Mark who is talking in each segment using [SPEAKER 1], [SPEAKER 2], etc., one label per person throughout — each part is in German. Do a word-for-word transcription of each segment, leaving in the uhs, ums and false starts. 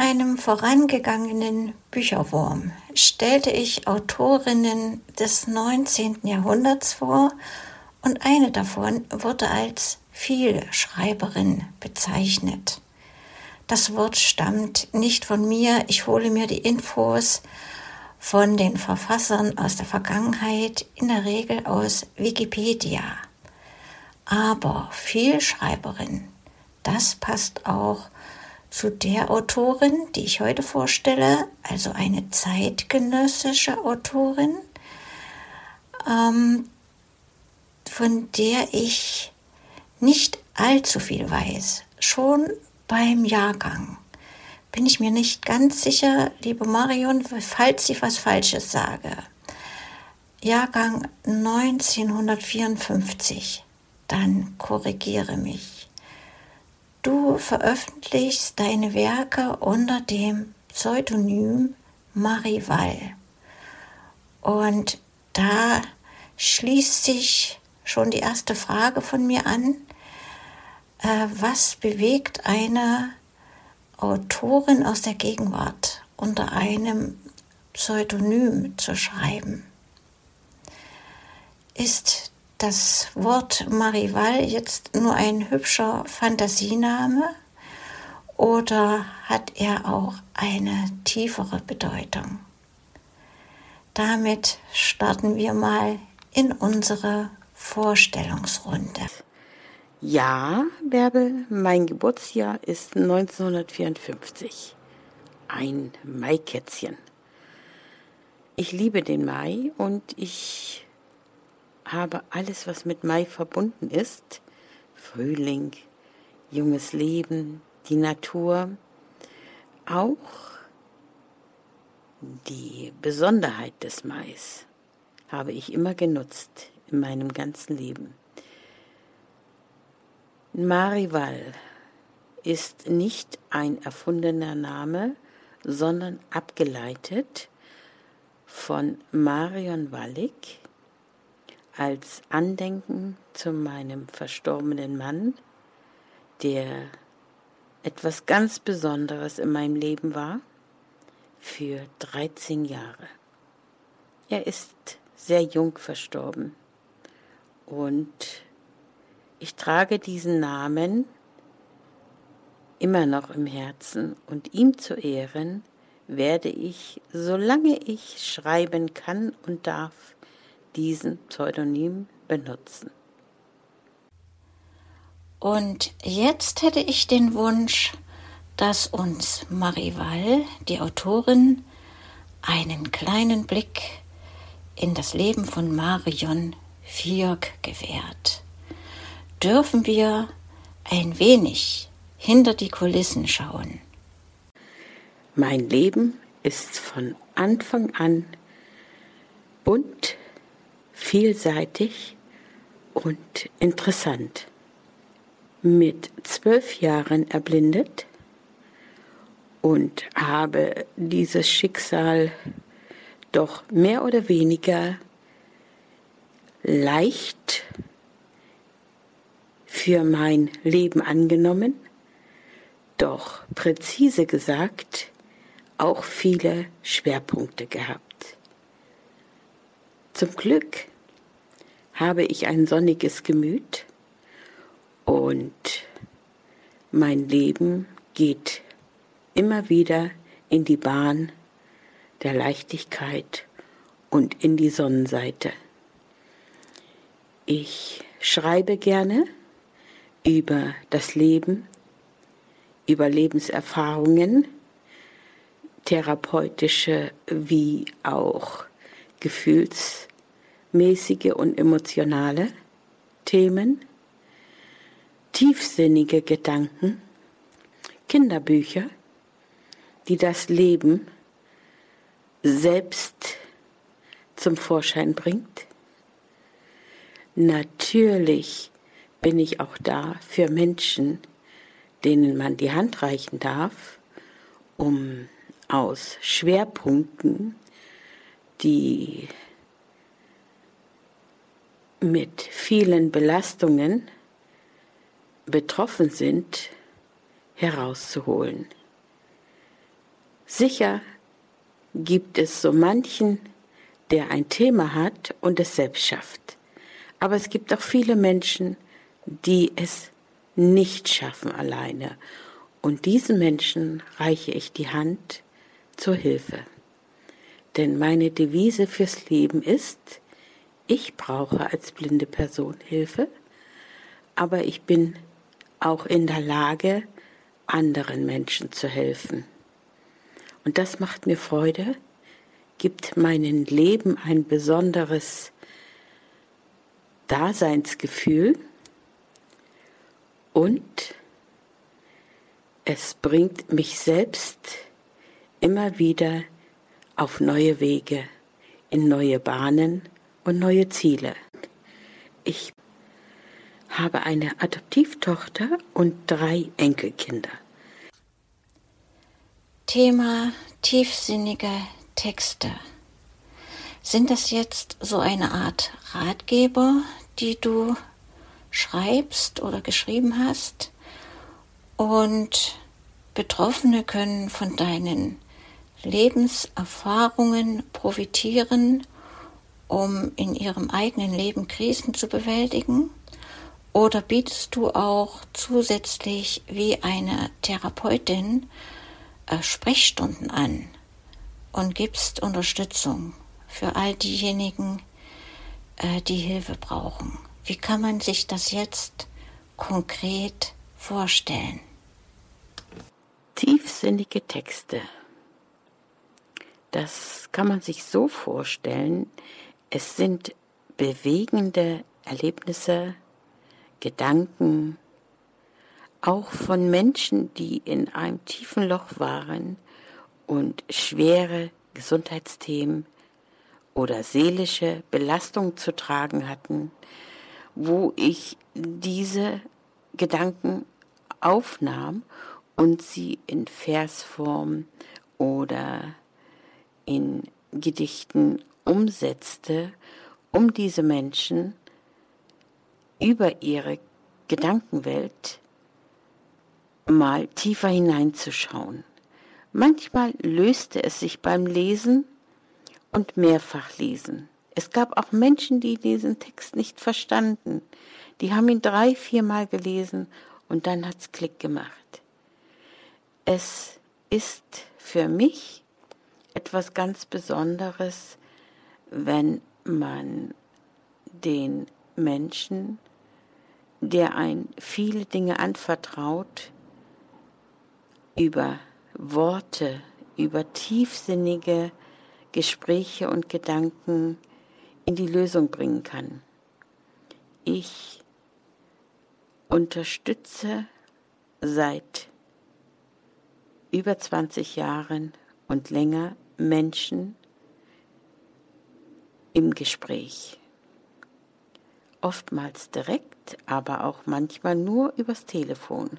[SPEAKER 1] einem vorangegangenen Bücherwurm stellte ich Autorinnen des neunzehnten Jahrhunderts vor und eine davon wurde als Vielschreiberin bezeichnet. Das Wort stammt nicht von mir, ich hole mir die Infos von den Verfassern aus der Vergangenheit, in der Regel aus Wikipedia. Aber Vielschreiberin, das passt auch zu der Autorin, die ich heute vorstelle, also eine zeitgenössische Autorin, ähm, von der ich nicht allzu viel weiß. Schon beim Jahrgang bin ich mir nicht ganz sicher, liebe Marion, falls ich was Falsches sage. Jahrgang neunzehnhundertvierundfünfzig, dann korrigiere mich. Du veröffentlichst deine Werke unter dem Pseudonym Marie Wall. Und da schließt sich schon die erste Frage von mir an. Äh, was bewegt eine Autorin aus der Gegenwart unter einem Pseudonym zu schreiben? Ist das Wort Marie Wall jetzt nur ein hübscher Fantasiename oder hat er auch eine tiefere Bedeutung? Damit starten wir mal in unsere Vorstellungsrunde.
[SPEAKER 2] Ja, Bärbel, mein Geburtsjahr ist neunzehnhundertvierundfünfzig. Ein Maikätzchen. Ich liebe den Mai und ich habe alles, was mit Mai verbunden ist. Frühling, junges Leben, die Natur, auch die Besonderheit des Mais habe ich immer genutzt in meinem ganzen Leben. Marie Wall ist nicht ein erfundener Name, sondern abgeleitet von Marion Wallig als Andenken zu meinem verstorbenen Mann, der etwas ganz Besonderes in meinem Leben war, für dreizehn Jahre. Er ist sehr jung verstorben und ich trage diesen Namen immer noch im Herzen und ihm zu Ehren werde ich, solange ich schreiben kann und darf, diesen Pseudonym benutzen.
[SPEAKER 1] Und jetzt hätte ich den Wunsch, dass uns Marie Wall, die Autorin, einen kleinen Blick in das Leben von Marion Vierk gewährt. Dürfen wir ein wenig hinter die Kulissen schauen?
[SPEAKER 2] Mein Leben ist von Anfang an bunt, vielseitig und interessant. Mit zwölf Jahren erblindet und habe dieses Schicksal doch mehr oder weniger leicht für mein Leben angenommen, doch präzise gesagt auch viele Schwerpunkte gehabt. Zum Glück habe ich ein sonniges Gemüt und mein Leben geht immer wieder in die Bahn der Leichtigkeit und in die Sonnenseite. Ich schreibe gerne über das Leben, über Lebenserfahrungen, therapeutische wie auch gefühlsmäßige und emotionale Themen, tiefsinnige Gedanken, Kinderbücher, die das Leben selbst zum Vorschein bringt. Natürlich bin ich auch da für Menschen, denen man die Hand reichen darf, um aus Schwerpunkten, die mit vielen Belastungen betroffen sind, herauszuholen. Sicher gibt es so manchen, der ein Thema hat und es selbst schafft. Aber es gibt auch viele Menschen, die es nicht schaffen alleine. Und diesen Menschen reiche ich die Hand zur Hilfe. Denn meine Devise fürs Leben ist, ich brauche als blinde Person Hilfe, aber ich bin auch in der Lage, anderen Menschen zu helfen. Und das macht mir Freude, gibt meinem Leben ein besonderes Daseinsgefühl und es bringt mich selbst immer wieder auf neue Wege, in neue Bahnen und neue Ziele. Ich habe eine Adoptivtochter und drei Enkelkinder.
[SPEAKER 1] Thema tiefsinnige Texte. Sind das jetzt so eine Art Ratgeber, die du schreibst oder geschrieben hast? Und Betroffene können von deinen Lebenserfahrungen profitieren, um in ihrem eigenen Leben Krisen zu bewältigen? Oder bietest du auch zusätzlich wie eine Therapeutin äh, Sprechstunden an und gibst Unterstützung für all diejenigen, äh, die Hilfe brauchen? Wie kann man sich das jetzt konkret vorstellen?
[SPEAKER 2] Tiefsinnige Texte. Das kann man sich so vorstellen, es sind bewegende Erlebnisse, Gedanken, auch von Menschen, die in einem tiefen Loch waren und schwere Gesundheitsthemen oder seelische Belastung zu tragen hatten, wo ich diese Gedanken aufnahm und sie in Versform oder in Gedichten umsetzte, um diese Menschen über ihre Gedankenwelt mal tiefer hineinzuschauen. Manchmal löste es sich beim Lesen und Mehrfachlesen. Es gab auch Menschen, die diesen Text nicht verstanden. Die haben ihn drei, viermal gelesen und dann hat's Klick gemacht. Es ist für mich etwas ganz Besonderes, wenn man den Menschen, der ein viele Dinge anvertraut, über Worte, über tiefsinnige Gespräche und Gedanken in die Lösung bringen kann. Ich unterstütze seit über zwanzig Jahren und länger Menschen im Gespräch. Oftmals direkt, aber auch manchmal nur übers Telefon.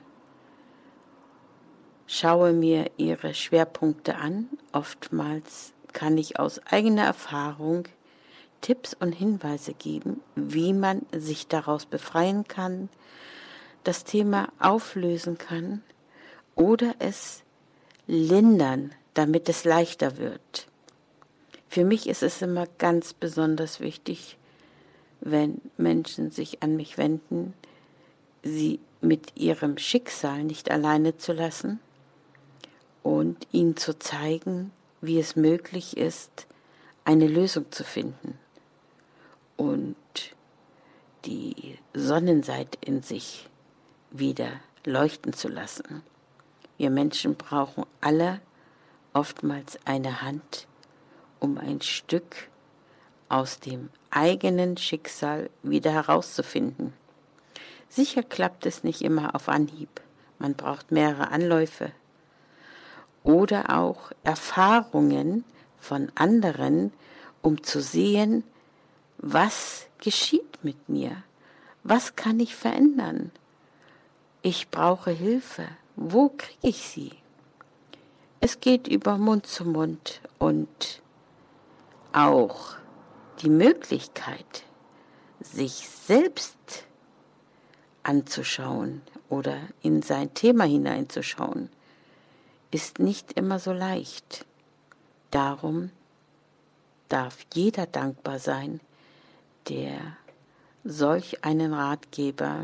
[SPEAKER 2] Schaue mir ihre Schwerpunkte an. Oftmals kann ich aus eigener Erfahrung Tipps und Hinweise geben, wie man sich daraus befreien kann, das Thema auflösen kann oder es lindern, damit es leichter wird. Für mich ist es immer ganz besonders wichtig, wenn Menschen sich an mich wenden, sie mit ihrem Schicksal nicht alleine zu lassen und ihnen zu zeigen, wie es möglich ist, eine Lösung zu finden und die Sonnenseite in sich wieder leuchten zu lassen. Wir Menschen brauchen alle oftmals eine Hand, um ein Stück aus dem eigenen Schicksal wieder herauszufinden. Sicher klappt es nicht immer auf Anhieb. Man braucht mehrere Anläufe. Oder auch Erfahrungen von anderen, um zu sehen, was geschieht mit mir? Was kann ich verändern? Ich brauche Hilfe. Wo kriege ich sie? Es geht über Mund zu Mund und auch die Möglichkeit, sich selbst anzuschauen oder in sein Thema hineinzuschauen, ist nicht immer so leicht. Darum darf jeder dankbar sein, der solch einen Ratgeber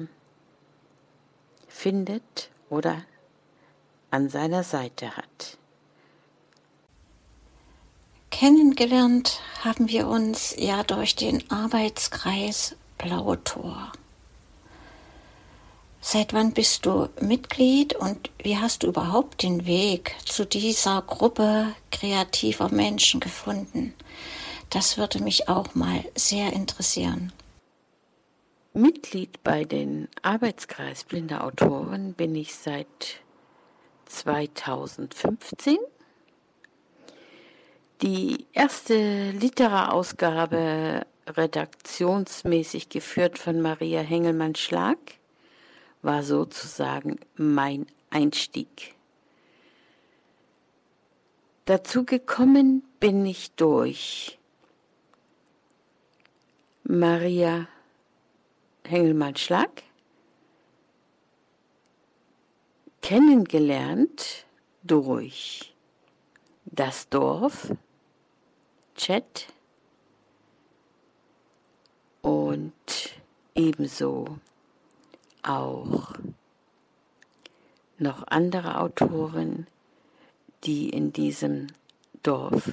[SPEAKER 2] findet oder an seiner Seite hat.
[SPEAKER 1] Kennengelernt haben wir uns ja durch den Arbeitskreis Blaue Tor. Seit wann bist du Mitglied und wie hast du überhaupt den Weg zu dieser Gruppe kreativer Menschen gefunden? Das würde mich auch mal sehr interessieren.
[SPEAKER 2] Mitglied bei den Arbeitskreis blinder Autoren bin ich seit zweitausendfünfzehn. Die erste Litera-Ausgabe, redaktionsmäßig geführt von Maria Hengelmann-Schlag, war sozusagen mein Einstieg. Dazu gekommen bin ich durch Maria Hengelmann-Schlag, kennengelernt durch das Dorf, Chat und ebenso auch noch andere Autoren, die in diesem Dorf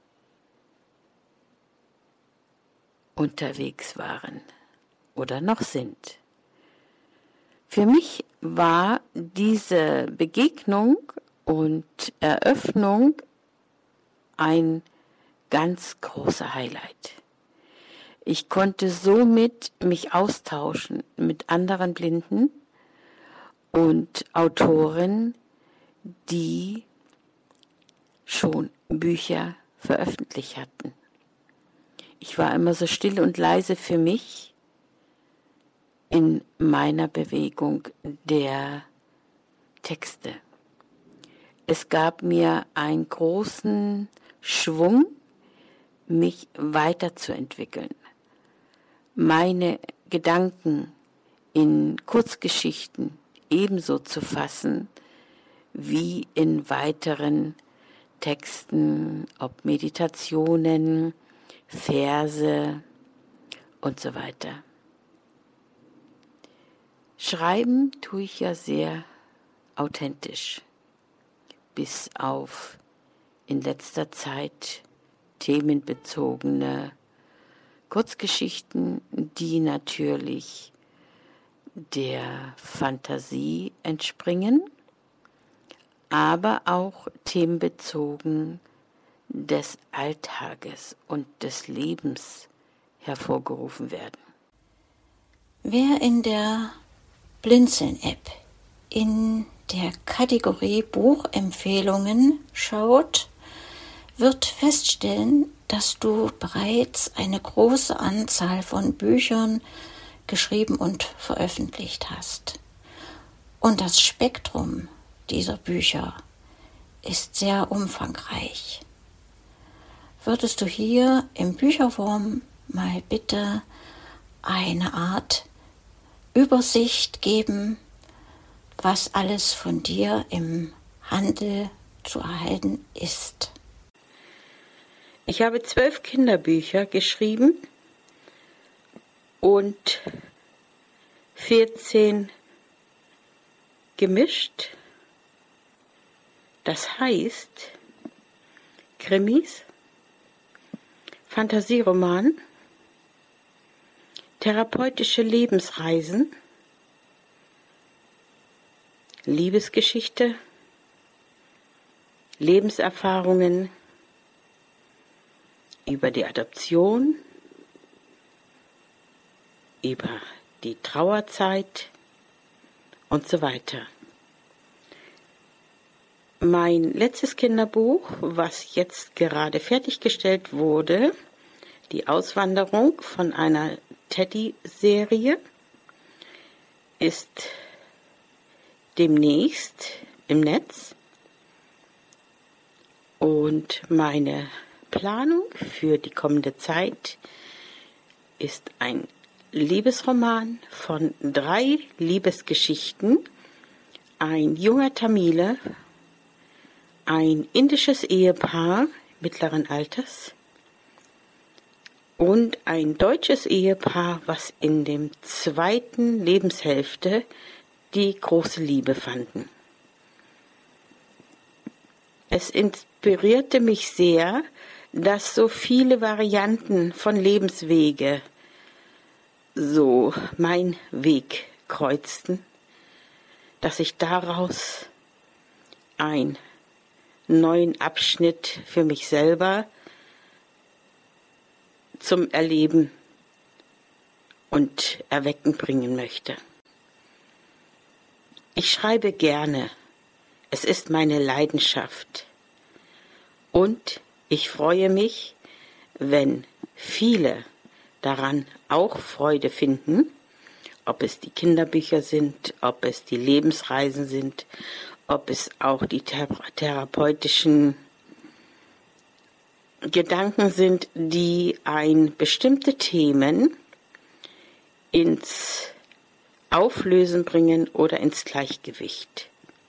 [SPEAKER 2] unterwegs waren oder noch sind. Für mich war diese Begegnung und Eröffnung ein ganz großer Highlight. Ich konnte somit mich austauschen mit anderen Blinden und Autoren, die schon Bücher veröffentlicht hatten. Ich war immer so still und leise für mich in meiner Bewegung der Texte. Es gab mir einen großen Schwung, mich weiterzuentwickeln, meine Gedanken in Kurzgeschichten ebenso zu fassen wie in weiteren Texten, ob Meditationen, Verse und so weiter. Schreiben tue ich ja sehr authentisch, bis auf in letzter Zeit themenbezogene Kurzgeschichten, die natürlich der Fantasie entspringen, aber auch themenbezogen des Alltages und des Lebens hervorgerufen werden.
[SPEAKER 1] Wer in der Blinzeln-App in der Kategorie Buchempfehlungen schaut, wird feststellen, dass du bereits eine große Anzahl von Büchern geschrieben und veröffentlicht hast. Und das Spektrum dieser Bücher ist sehr umfangreich. Würdest du hier im Bücherwurm mal bitte eine Art Übersicht geben, was alles von dir im Handel zu erhalten ist?
[SPEAKER 2] Ich habe zwölf Kinderbücher geschrieben und vierzehn gemischt. Das heißt Krimis, Fantasieroman, therapeutische Lebensreisen, Liebesgeschichte, Lebenserfahrungen über die Adoption, über die Trauerzeit und so weiter. Mein letztes Kinderbuch, was jetzt gerade fertiggestellt wurde, die Auswanderung von einer Teddy-Serie, ist demnächst im Netz. Und meine Planung für die kommende Zeit ist ein Liebesroman von drei Liebesgeschichten. Ein junger Tamile ein indisches Ehepaar mittleren Alters und ein deutsches Ehepaar, was in dem zweiten Lebenshälfte die große Liebe fanden. Es inspirierte mich sehr, dass so viele Varianten von Lebenswege so mein Weg kreuzten, dass ich daraus einen neuen Abschnitt für mich selber zum Erleben und Erwecken bringen möchte. Ich schreibe gerne. Es ist meine Leidenschaft. Und ich freue mich, wenn viele daran auch Freude finden, ob es die Kinderbücher sind, ob es die Lebensreisen sind, ob es auch die thera- therapeutischen Gedanken sind, die ein bestimmte Themen ins Auflösen bringen oder ins Gleichgewicht.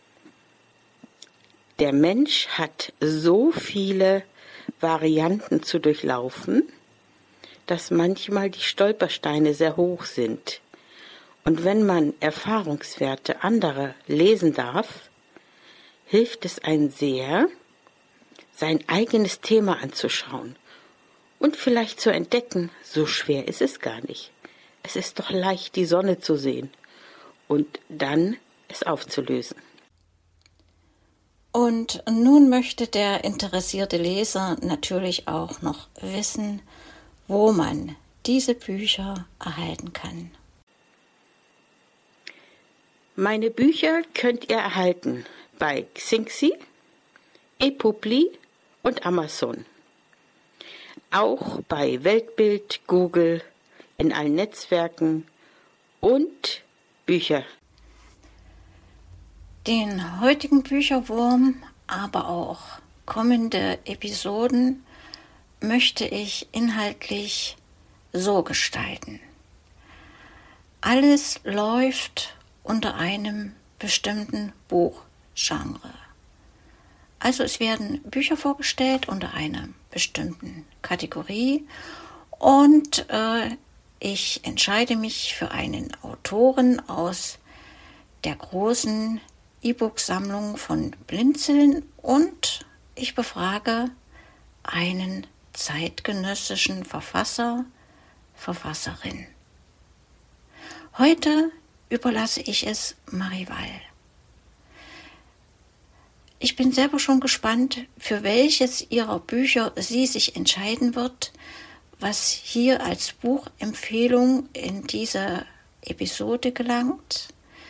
[SPEAKER 2] Der Mensch hat so viele Varianten zu durchlaufen, dass manchmal die Stolpersteine sehr hoch sind. Und wenn man Erfahrungswerte anderer lesen darf, hilft es einem sehr, sein eigenes Thema anzuschauen und vielleicht zu entdecken, so schwer ist es gar nicht. Es ist doch leicht, die Sonne zu sehen und dann es aufzulösen.
[SPEAKER 1] Und nun möchte der interessierte Leser natürlich auch noch wissen, wo man diese Bücher erhalten kann.
[SPEAKER 2] Meine Bücher könnt ihr erhalten bei Xingxi, ePubli und Amazon. Auch bei Weltbild, Google, in allen Netzwerken und Bücher.
[SPEAKER 1] Den heutigen Bücherwurm, aber auch kommende Episoden möchte ich inhaltlich so gestalten. Alles läuft unter einem bestimmten Buchgenre. Also es werden Bücher vorgestellt unter einer bestimmten Kategorie und äh, ich entscheide mich für einen Autoren aus der großen E-Book-Sammlung von Blinzeln und ich befrage einen zeitgenössischen Verfasser, Verfasserin. Heute überlasse ich es Marival. Ich bin selber schon gespannt, für welches ihrer Bücher sie sich entscheiden wird, was hier als Buchempfehlung in diese Episode gelangt.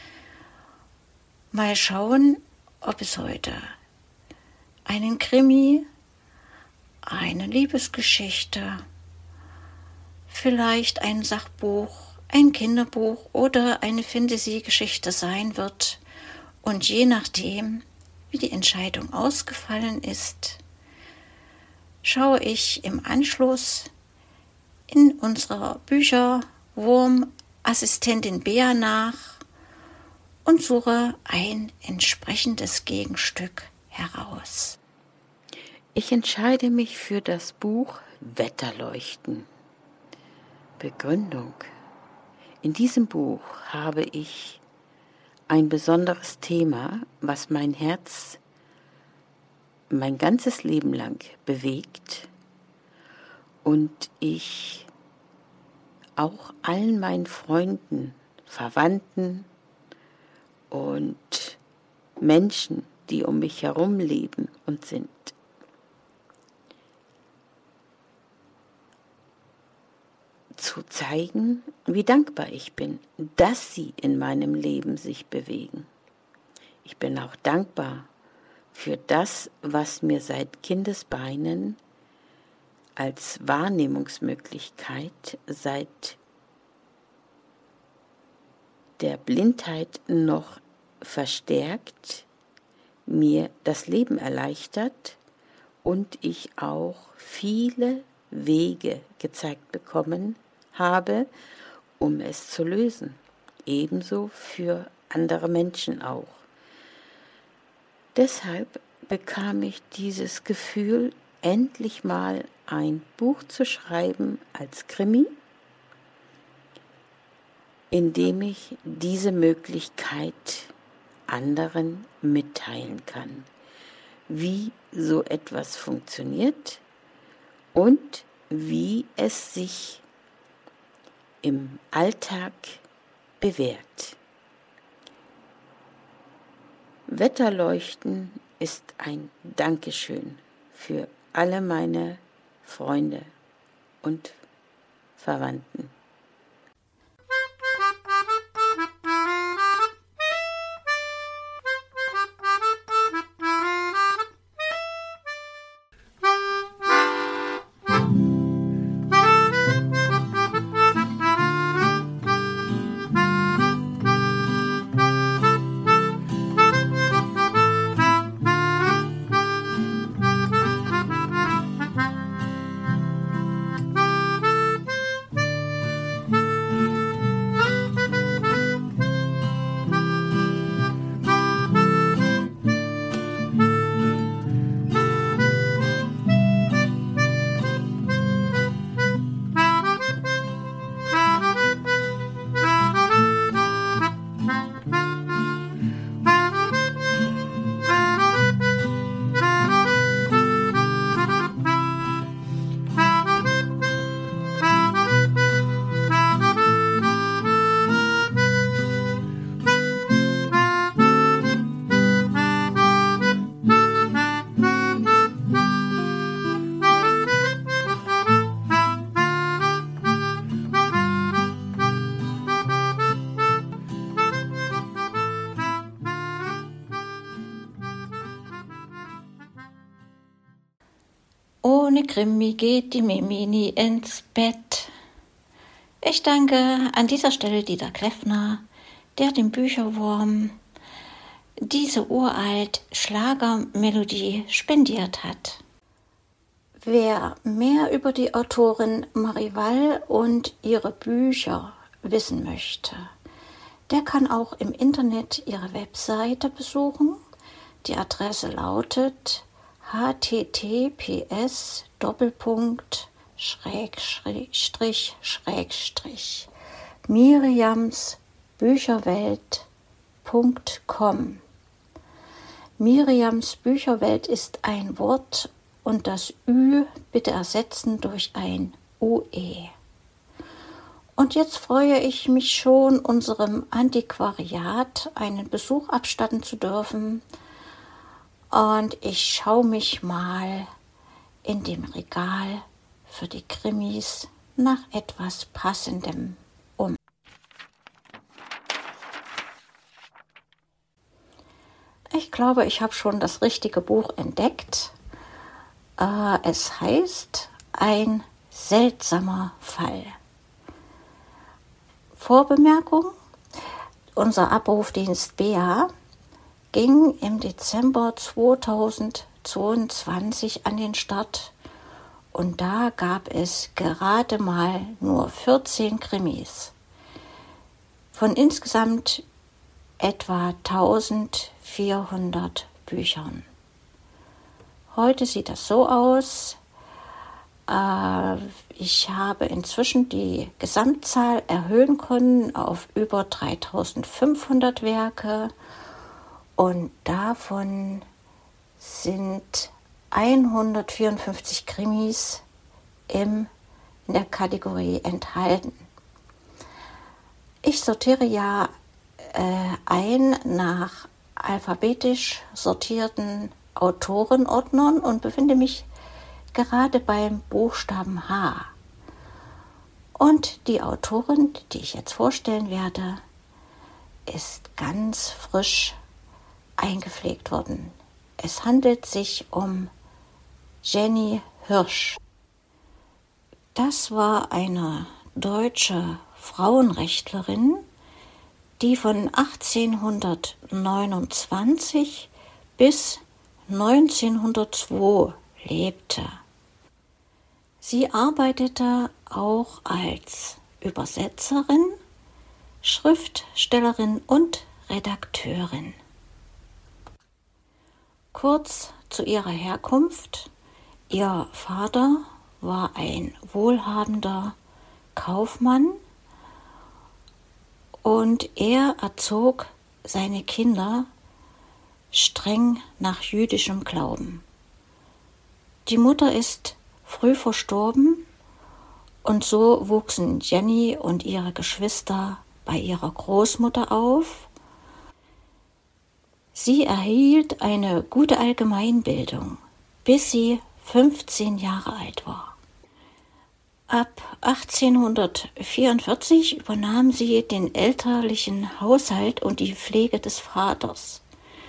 [SPEAKER 1] Mal schauen, ob es heute einen Krimi, eine Liebesgeschichte, vielleicht ein Sachbuch, ein Kinderbuch oder eine Fantasy-Geschichte sein wird. Und je nachdem, wie die Entscheidung ausgefallen ist, schaue ich im Anschluss in unserer Bücherwurm-Assistentin Bea nach und suche ein entsprechendes Gegenstück heraus.
[SPEAKER 2] Ich entscheide mich für das Buch Wetterleuchten. Begründung. In diesem Buch habe ich ein besonderes Thema, was mein Herz mein ganzes Leben lang bewegt und ich auch allen meinen Freunden, Verwandten und Menschen, die um mich herum leben und sind, zu zeigen, wie dankbar ich bin, dass sie in meinem Leben sich bewegen. Ich bin auch dankbar für das, was mir seit Kindesbeinen als Wahrnehmungsmöglichkeit seit der Blindheit noch verstärkt, mir das Leben erleichtert und ich auch viele Wege gezeigt bekommen habe, um es zu lösen. Ebenso für andere Menschen auch. Deshalb bekam ich dieses Gefühl, endlich mal ein Buch zu schreiben als Krimi, in dem ich diese Möglichkeit anderen mitteilen kann, wie so etwas funktioniert und wie es sich im Alltag bewährt. Wetterleuchten ist ein Dankeschön für alle meine Freunde und Verwandten.
[SPEAKER 1] Ohne Krimi geht die Mimi nie ins Bett. Ich danke an dieser Stelle Dieter Kleffner, der dem Bücherwurm diese uralt Schlagermelodie spendiert hat. Wer mehr über die Autorin Marie Wall und ihre Bücher wissen möchte, der kann auch im Internet ihre Webseite besuchen. Die Adresse lautet https Doppelpunkt Schrägstrich Schrägstrich miriamsbücherwelt punkt com. Miriams Bücherwelt ist ein Wort und das Ü bitte ersetzen durch ein U E. Und jetzt freue ich mich schon, unserem Antiquariat einen Besuch abstatten zu dürfen. Und ich schaue mich mal in dem Regal für die Krimis nach etwas Passendem um. Ich glaube, ich habe schon das richtige Buch entdeckt. Äh, es heißt Ein seltsamer Fall. Vorbemerkung: Unser Abrufdienst B A ging im Dezember zweitausendzweiundzwanzig an den Start und da gab es gerade mal nur vierzehn Krimis von insgesamt etwa eintausendvierhundert Büchern. Heute sieht das so aus: äh, ich habe inzwischen die Gesamtzahl erhöhen können auf über dreitausendfünfhundert Werke. Und davon sind hundertvierundfünfzig Krimis im, in der Kategorie enthalten. Ich sortiere ja äh, ein nach alphabetisch sortierten Autorenordnern und befinde mich gerade beim Buchstaben H. Und die Autorin, die ich jetzt vorstellen werde, ist ganz frisch eingepflegt worden. Es handelt sich um Jenny Hirsch. Das war eine deutsche Frauenrechtlerin, die von achtzehnhundertneunundzwanzig bis neunzehnhundertzwei lebte. Sie arbeitete auch als Übersetzerin, Schriftstellerin und Redakteurin. Kurz zu ihrer Herkunft. Ihr Vater war ein wohlhabender Kaufmann und er erzog seine Kinder streng nach jüdischem Glauben. Die Mutter ist früh verstorben und so wuchsen Jenny und ihre Geschwister bei ihrer Großmutter auf. Sie erhielt eine gute Allgemeinbildung, bis sie fünfzehn Jahre alt war. Ab achtzehnhundertvierundvierzig übernahm sie den elterlichen Haushalt und die Pflege des Vaters.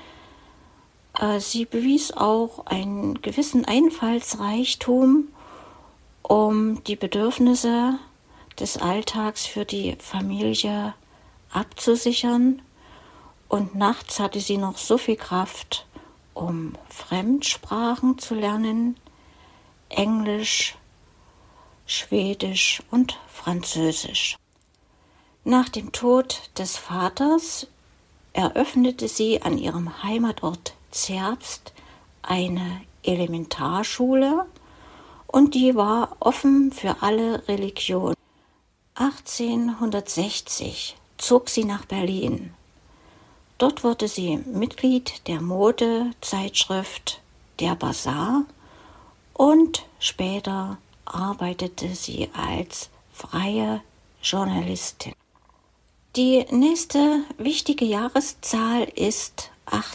[SPEAKER 1] Sie bewies auch einen gewissen Einfallsreichtum, um die Bedürfnisse des Alltags für die Familie abzusichern. Und nachts hatte sie noch so viel Kraft, um Fremdsprachen zu lernen, Englisch, Schwedisch und Französisch. Nach dem Tod des Vaters eröffnete sie an ihrem Heimatort Zerbst eine Elementarschule und die war offen für alle Religionen. achtzehnhundertsechzig zog sie nach Berlin. Dort wurde sie Mitglied der Modezeitschrift Der Bazar und später arbeitete sie als freie Journalistin. Die nächste wichtige Jahreszahl ist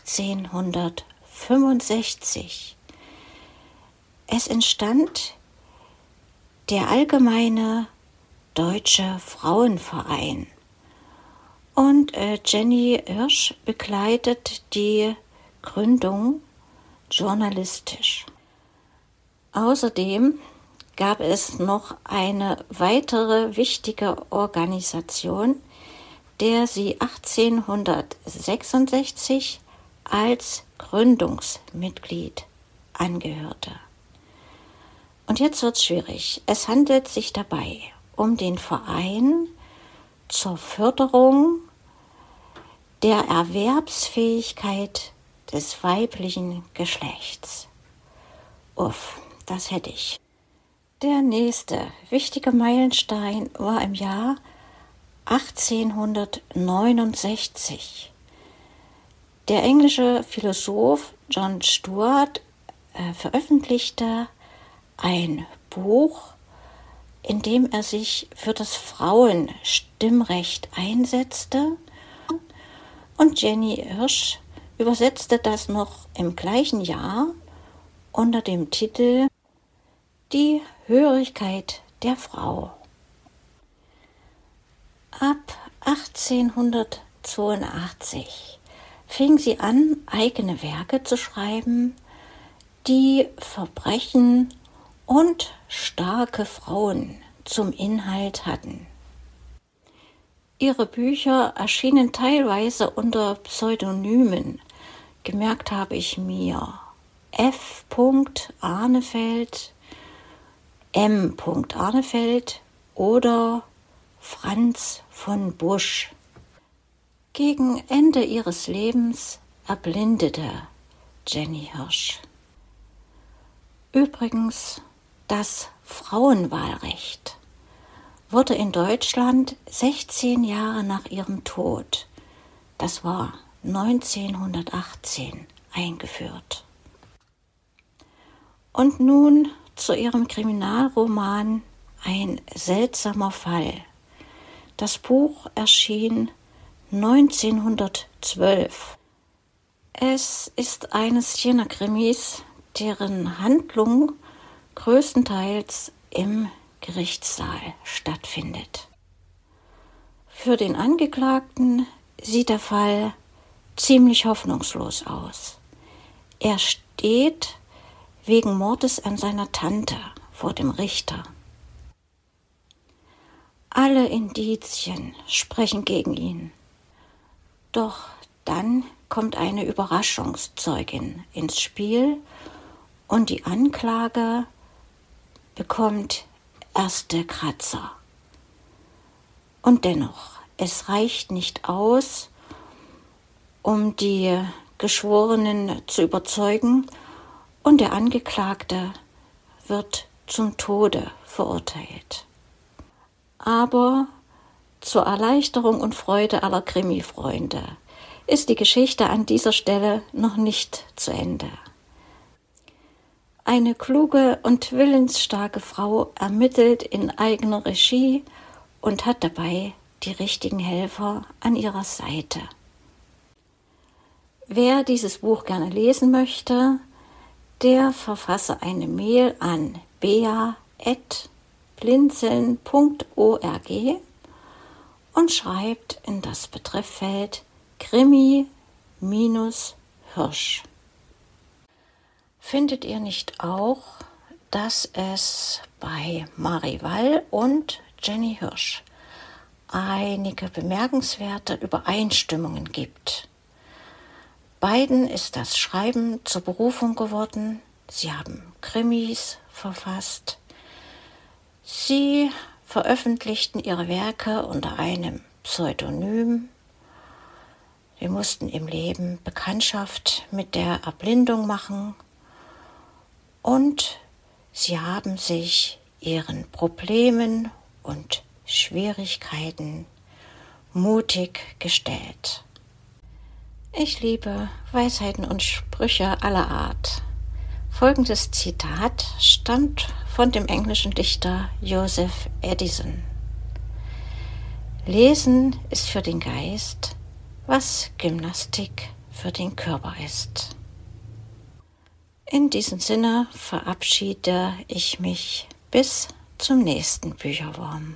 [SPEAKER 1] achtzehnhundertfünfundsechzig. Es entstand der Allgemeine Deutsche Frauenverein und äh, Jenny Hirsch begleitet die Gründung journalistisch. Außerdem gab es noch eine weitere wichtige Organisation, der sie achtzehnhundertsechsundsechzig als Gründungsmitglied angehörte. Und jetzt wird's schwierig. Es handelt sich dabei um den Verein zur Förderung der Erwerbsfähigkeit des weiblichen Geschlechts. Uff, das hätte ich. Der nächste wichtige Meilenstein war im Jahr achtzehnhundertneunundsechzig. Der englische Philosoph John Stuart äh, veröffentlichte ein Buch, in dem er sich für das Frauenstimmrecht einsetzte, und Jenny Hirsch übersetzte das noch im gleichen Jahr unter dem Titel Die Hörigkeit der Frau. Ab achtzehnhundertzweiundachtzig fing sie an, eigene Werke zu schreiben, die Verbrechen und starke Frauen zum Inhalt hatten. Ihre Bücher erschienen teilweise unter Pseudonymen. Gemerkt habe ich mir F. Arnefeld, M. Arnefeld oder Franz von Busch. Gegen Ende ihres Lebens erblindete Jenny Hirsch. Übrigens, das Frauenwahlrecht wurde in Deutschland sechzehn Jahre nach ihrem Tod, das war neunzehnhundertachtzehn, eingeführt. Und nun zu ihrem Kriminalroman Ein seltsamer Fall. Das Buch erschien neunzehnhundertzwölf. Es ist eines jener Krimis, deren Handlung größtenteils im Gerichtssaal stattfindet. Für den Angeklagten sieht der Fall ziemlich hoffnungslos aus. Er steht wegen Mordes an seiner Tante vor dem Richter. Alle Indizien sprechen gegen ihn. Doch dann kommt eine Überraschungszeugin ins Spiel und die Anklage bekommt erste Kratzer. Und dennoch, es reicht nicht aus, um die Geschworenen zu überzeugen und der Angeklagte wird zum Tode verurteilt. Aber zur Erleichterung und Freude aller Krimi-Freunde ist die Geschichte an dieser Stelle noch nicht zu Ende. Eine kluge und willensstarke Frau ermittelt in eigener Regie und hat dabei die richtigen Helfer an ihrer Seite. Wer dieses Buch gerne lesen möchte, der verfasse eine Mail an bea at blinzeln punkt org und schreibt in das Betrefffeld Krimi minus Hirsch. Findet ihr nicht auch, dass es bei Mari Wall und Jenny Hirsch einige bemerkenswerte Übereinstimmungen gibt? Beiden ist das Schreiben zur Berufung geworden. Sie haben Krimis verfasst. Sie veröffentlichten ihre Werke unter einem Pseudonym. Sie mussten im Leben Bekanntschaft mit der Erblindung machen und sie haben sich ihren Problemen und Schwierigkeiten mutig gestellt. Ich liebe Weisheiten und Sprüche aller Art. Folgendes Zitat stammt von dem englischen Dichter Joseph Addison. Lesen ist für den Geist, was Gymnastik für den Körper ist. In diesem Sinne verabschiede ich mich bis zum nächsten Bücherwurm.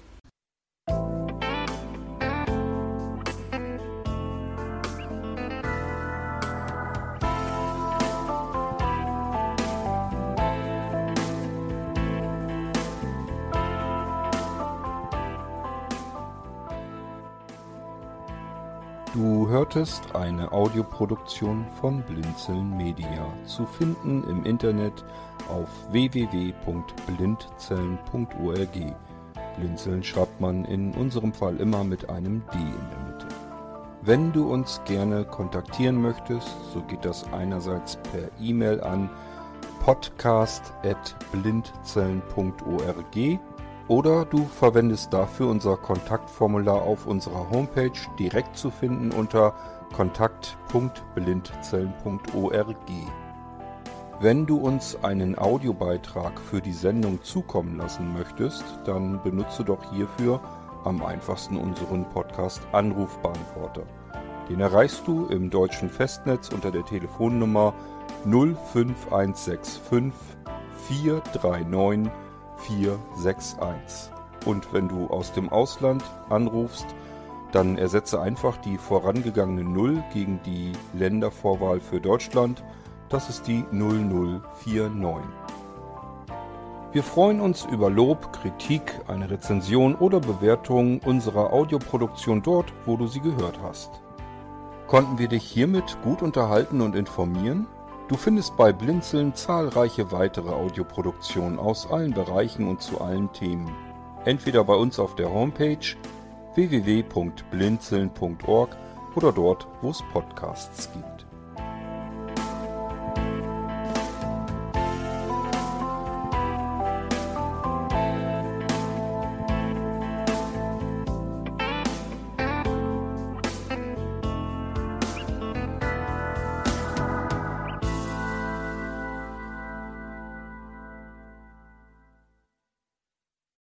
[SPEAKER 3] Du hörtest eine Audioproduktion von Blinzeln Media, zu finden im Internet auf w w w punkt blinzeln punkt org. Blinzeln schreibt man in unserem Fall immer mit einem D in der Mitte. Wenn du uns gerne kontaktieren möchtest, so geht das einerseits per E-Mail an podcast at blinzeln punkt org oder du verwendest dafür unser Kontaktformular auf unserer Homepage, direkt zu finden unter kontakt punkt blinzeln punkt org. Wenn du uns einen Audiobeitrag für die Sendung zukommen lassen möchtest, dann benutze doch hierfür am einfachsten unseren Podcast Anrufbeantworter. Den erreichst du im deutschen Festnetz unter der Telefonnummer null fünf eins sechs fünf vier drei neun vier sechs eins. Und wenn du aus dem Ausland anrufst, dann ersetze einfach die vorangegangene null gegen die Ländervorwahl für Deutschland. Das ist die null null vier neun. Wir freuen uns über Lob, Kritik, eine Rezension oder Bewertung unserer Audioproduktion dort, wo du sie gehört hast. Konnten wir dich hiermit gut unterhalten und informieren? Du findest bei Blinzeln zahlreiche weitere Audioproduktionen aus allen Bereichen und zu allen Themen. Entweder bei uns auf der Homepage w w w punkt blinzeln punkt org oder dort, wo es Podcasts gibt.